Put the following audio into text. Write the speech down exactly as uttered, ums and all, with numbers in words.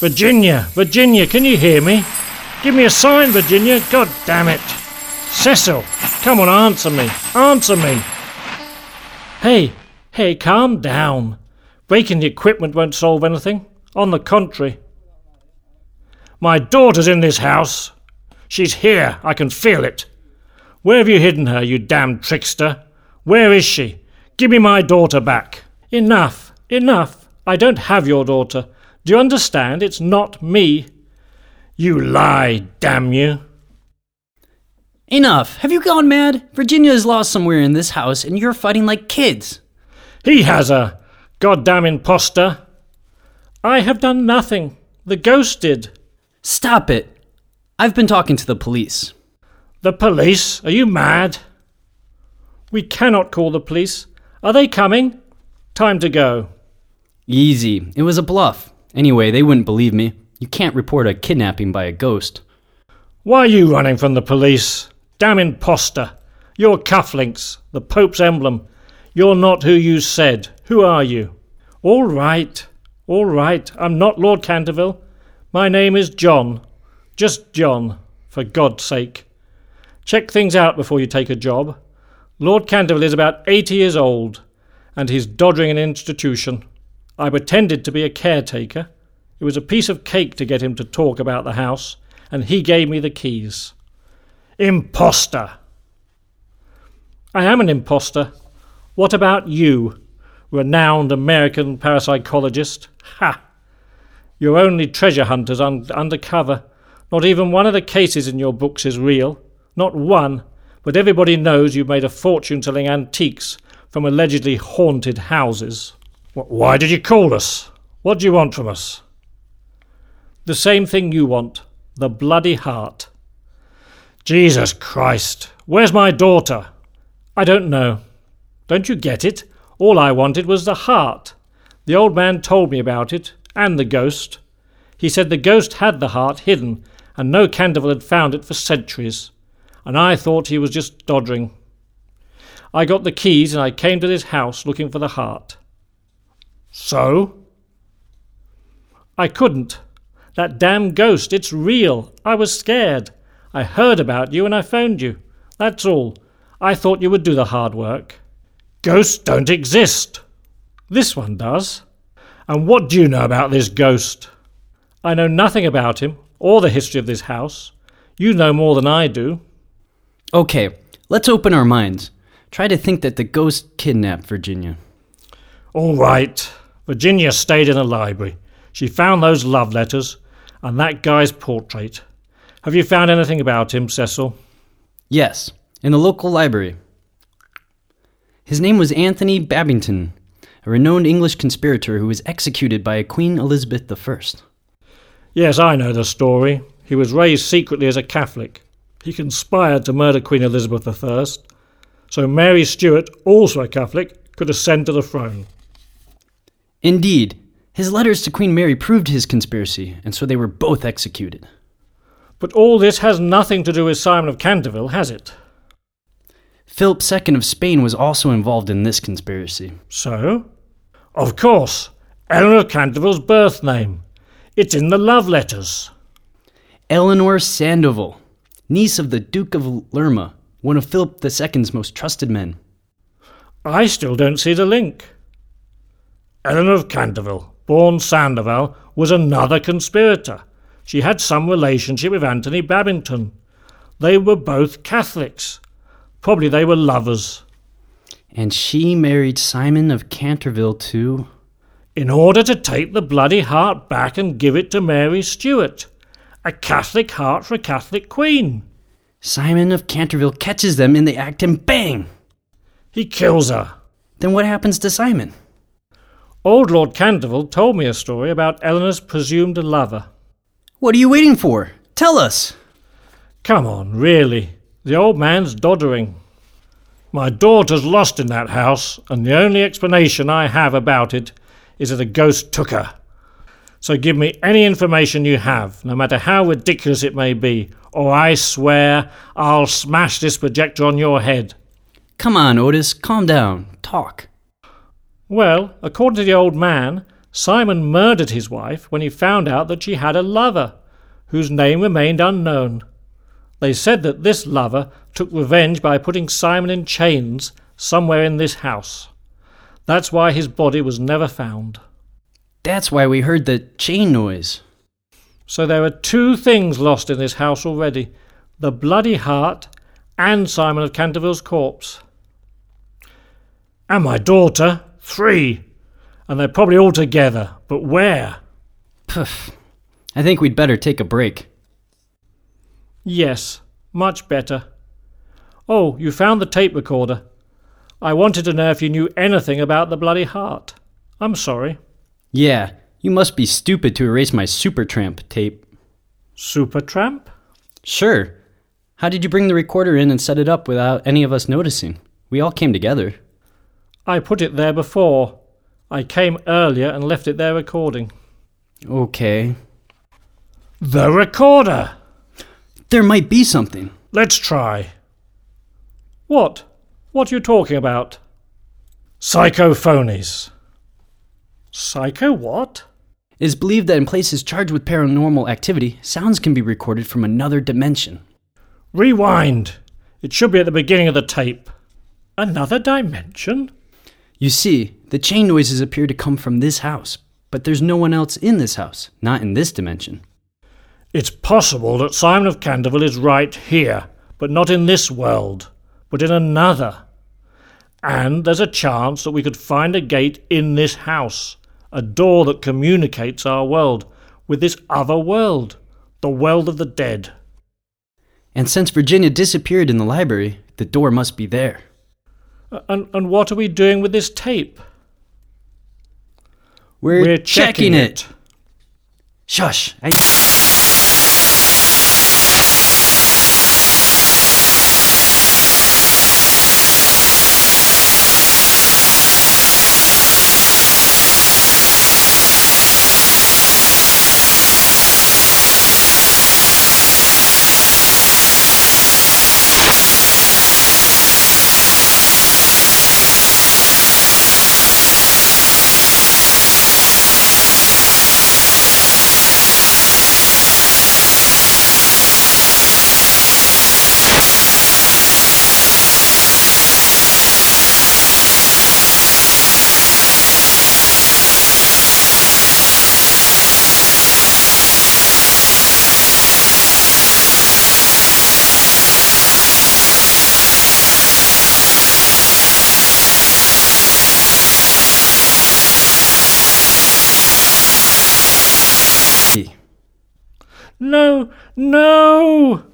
Virginia, Virginia, can you hear me? Give me a sign, Virginia. God damn it. Cecil, come on, answer me. Answer me. Hey, hey, calm down. Breaking the equipment won't solve anything. On the contrary. My daughter's in this house. She's here. I can feel it. Where have you hidden her, you damn trickster? Where is she? Give me my daughter back. Enough, enough. I don't have your daughter. Do you understand? It's not me. You lie, damn you. Enough. Have you gone mad? Virginia is lost somewhere in this house, and you're fighting like kids. He has her. Goddamn imposter. I have done nothing. The ghost did. Stop it. I've been talking to the police. The police? Are you mad? We cannot call the police. Are they coming? Time to go. Easy. It was a bluff. Anyway, they wouldn't believe me. You can't report a kidnapping by a ghost. Why are you running from the police? Damn imposter. You're cufflinks, the Pope's emblem. You're not who you said. Who are you? All right, all right. I'm not Lord Canterville. My name is John. Just John, for God's sake. Check things out before you take a job. Lord Canterville is about eighty years old, and he's dodging an institution. I pretended to be a caretaker. It was a piece of cake to get him to talk about the house, and he gave me the keys. Imposter! I am an imposter. What about you, renowned American parapsychologist? Ha! You're only treasure hunters un- undercover. Not even one of the cases in your books is real. Not one. But everybody knows you've made a fortune selling antiques from allegedly haunted houses. Why did you call us? What do you want from us? The same thing you want. The bloody heart. Jesus Christ. Where's my daughter? I don't know. Don't you get it? All I wanted was the heart. The old man told me about it, and the ghost. He said the ghost had the heart hidden, and no Canterville had found it for centuries. And I thought he was just dodging. I got the keys and I came to this house looking for the heart. So? I couldn't. That damn ghost, it's real. I was scared. I heard about you and I phoned you. That's all. I thought you would do the hard work. Ghosts don't exist. This one does. And what do you know about this ghost? I know nothing about him or the history of this house. You know more than I do. Okay, let's open our minds. Try to think that the ghost kidnapped Virginia. All right. Virginia stayed in the library. She found those love letters and that guy's portrait. Have you found anything about him, Cecil? Yes, in the local library. His name was Anthony Babington, a renowned English conspirator who was executed by Queen Elizabeth the First. Yes, I know the story. He was raised secretly as a Catholic. He conspired to murder Queen Elizabeth the First, so Mary Stuart, also a Catholic, could ascend to the throne. Indeed, his letters to Queen Mary proved his conspiracy, and so they were both executed. But all this has nothing to do with Simon of Canterville, has it? Philip the Second of Spain was also involved in this conspiracy. So? Of course, Eleanor of Canterville's birth name. It's in the love letters. Eleanor Sandoval, niece of the Duke of Lerma, one of Philip the Second's most trusted men. I still don't see the link. Eleanor of Canterville, born Sandoval, was another conspirator. She had some relationship with Anthony Babington. They were both Catholics. Probably they were lovers. And she married Simon of Canterville too? In order to take the bloody heart back and give it to Mary Stuart. A Catholic heart for a Catholic queen. Simon of Canterville catches them in the act and bang! He kills her. Then what happens to Simon? Old Lord Canterville told me a story about Eleanor's presumed lover. What are you waiting for? Tell us! Come on, really. The old man's doddering. My daughter's lost in that house, and the only explanation I have about it is that a ghost took her. So give me any information you have, no matter how ridiculous it may be, or I swear I'll smash this projector on your head. Come on, Otis, calm down. Talk. Well, according to the old man, Simon murdered his wife when he found out that she had a lover, whose name remained unknown. They said that this lover took revenge by putting Simon in chains somewhere in this house. That's why his body was never found. That's why we heard the chain noise. So there are two things lost in this house already, the bloody heart and Simon of Canterville's corpse. And my daughter, three. And they're probably all together, but where? Poof. I think we'd better take a break. Yes, much better. Oh, you found the tape recorder. I wanted to know if you knew anything about the bloody heart. I'm sorry. Yeah, you must be stupid to erase my Supertramp tape. Supertramp? Sure. How did you bring the recorder in and set it up without any of us noticing? We all came together. I put it there before. I came earlier and left it there recording. Okay. The recorder! There might be something. Let's try. What? What are you talking about? Psychophonies. Psycho what? It is believed that in places charged with paranormal activity, sounds can be recorded from another dimension. Rewind. It should be at the beginning of the tape. Another dimension? You see, the chain noises appear to come from this house, but there's no one else in this house, not in this dimension. It's possible that Simon of Canterville is right here, but not in this world, but in another. And there's a chance that we could find a gate in this house, a door that communicates our world with this other world, the world of the dead. And since Virginia disappeared in the library, the door must be there. And, and what are we doing with this tape? We're, We're checking, checking it. it. Shush. I... No, no!